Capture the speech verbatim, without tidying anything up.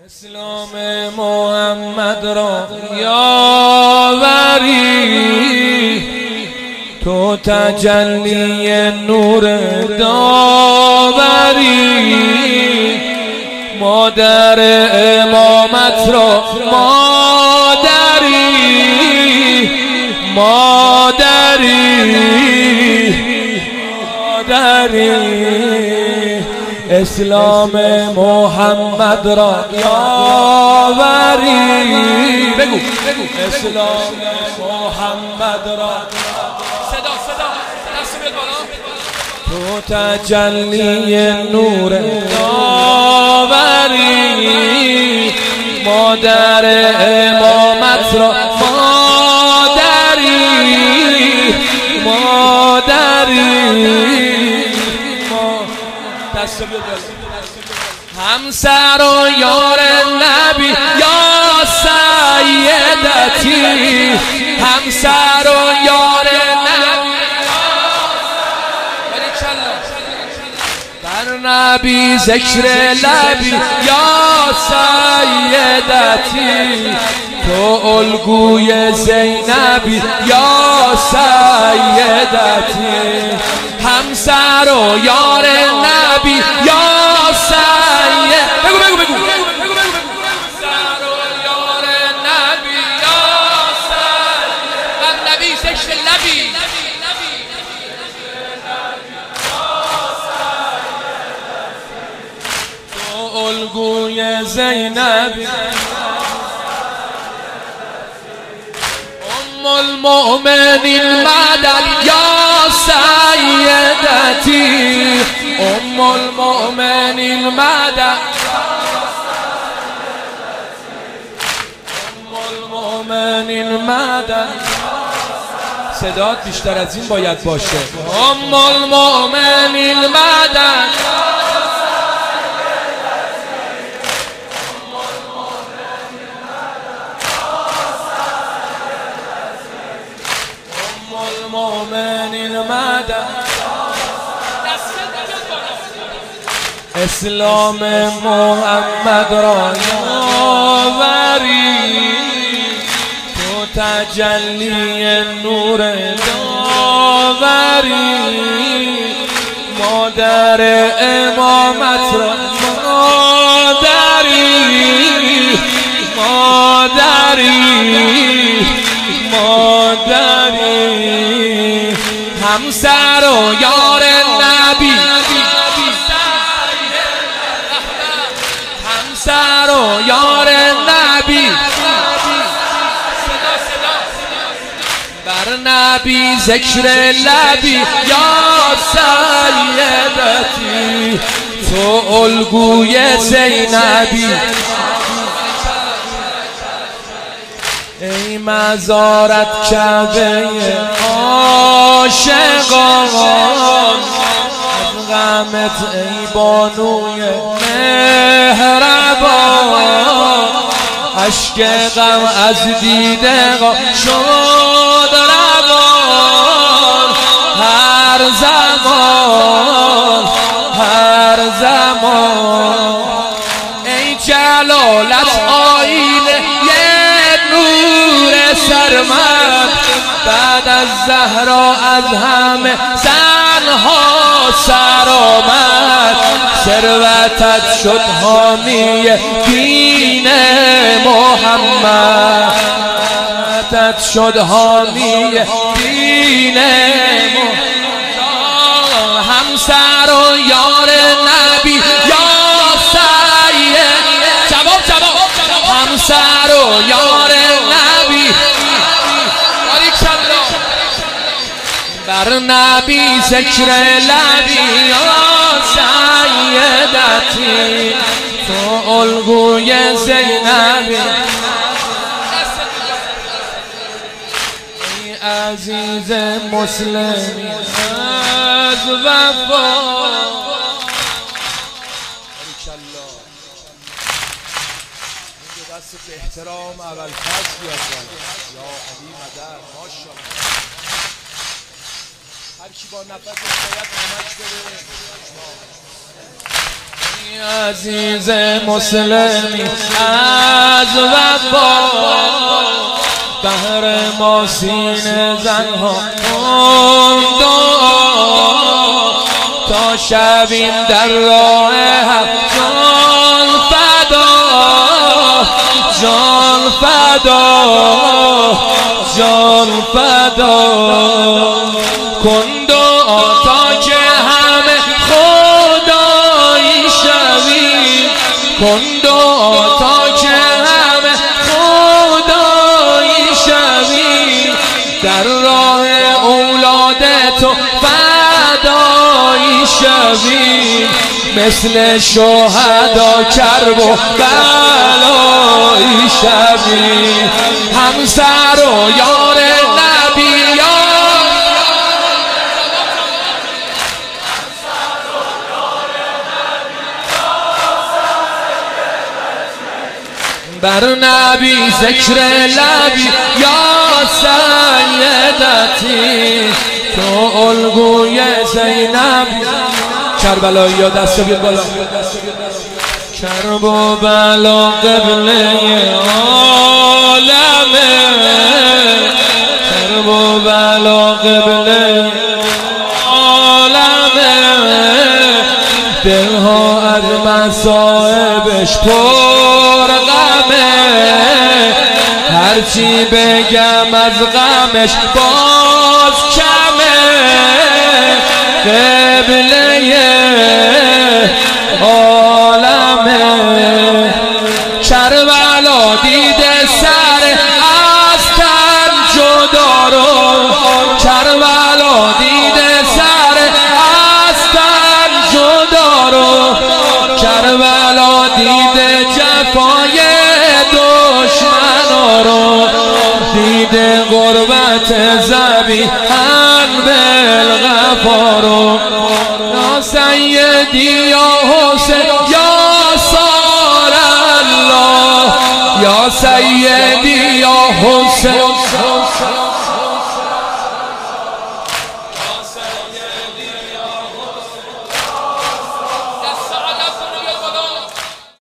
اسلام محمد را یاوری، تو تجلی نور داوری، مادر امامت را مادری مادری مادری، اسلام محمد را یاوری، بگو اسلام محمد را، صدا صدا دست بیاد بالا، تو تجلی نور داوری، مادر امامت را مادری مادری، دست بیاد بالا، همسر و یار نبی یا سیدتی، همسر و یار نبی بر نبی ذکر لبی یا سیدتی، تو الگوی زینبی یا سیدتی، همسر و یار نبی یا سید، بگو بگو بگو همسر و یار نبی یا سید، بر نبی ذکر لبی تو الگوی زینبی، ام المؤمنین مدد یا سیدتی، ام المؤمنین مدد، ام المؤمنین مدد، صدات بیشتر از این باید باشه، ام المؤمنین مدد، المؤمنین مدد، اسلام محمد را یاوری، تو تجلی نور داوری، مادر امامت را مادری مادری مادری، همسر و یار نبی، همسر و یار نبی، بر نبی ذکر لبی یا سیدتی، تو الگوی زینبی، ای مزارت کعبه عاشقان، از غمت ای بانوی مهربان، اشک غم از دیده شد روان، هر زمان هر زمان، ای جلالت آیینه سرمد، بعد از زهرا از همه زنها سر آمد، ثروتت شد حامی دین محمد، ثروتت شد حامی دین محمد، همسر و یار نبی یا سید، جواب جواب، همسر و یار نبی، بر نبی ذکر لبی یا سیدتی، تو الگوی زینبی، ای عزیز مسلمی از وفا، دست به احترام اول فصل بیاد یا علی مدر، ماشاءالله، هر کی با نفس باید همش بره. عزیز مسلمی از وفا بهر ما سینه زنها کن تا شبیم در راه حق جان فدا جان فدا جان فدا کن دعا تا که همه خدایی شویم کن دعا تا که همه خدایی شویم در راه اولاد تو فدایی شویم مثل شهدا کرب و بلایی شویم همسر و یار نبیان بر نبی ذکر لبی یا سیدتی تو الگوی زینب کربلایی یا دست بیاد بالا کرب و بلا قبله عالمه کرب و بلا قبله عالمه دلها از مصائبش پر غمه هرچی بگم از غمش باز کمه قبله عالمه کربلا دیده سر از تن جدا رو کربلا دیده سر از تن جدا رو کربلا دیده جفای دشمنا رو دیده غربت ذبیحان